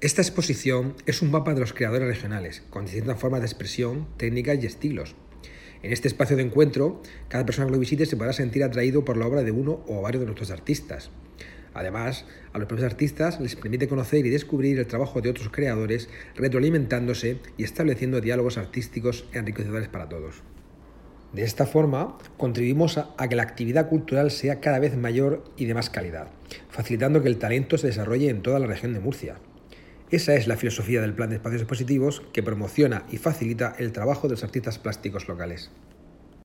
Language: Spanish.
Esta exposición es un mapa de los creadores regionales, con distintas formas de expresión, técnicas y estilos. En este espacio de encuentro, cada persona que lo visite se podrá sentir atraído por la obra de uno o varios de nuestros artistas. Además, a los propios artistas les permite conocer y descubrir el trabajo de otros creadores, retroalimentándose y estableciendo diálogos artísticos enriquecedores para todos. De esta forma, contribuimos a que la actividad cultural sea cada vez mayor y de más calidad, facilitando que el talento se desarrolle en toda la región de Murcia. Esa es la filosofía del Plan de Espacios Expositivos, que promociona y facilita el trabajo de los artistas plásticos locales.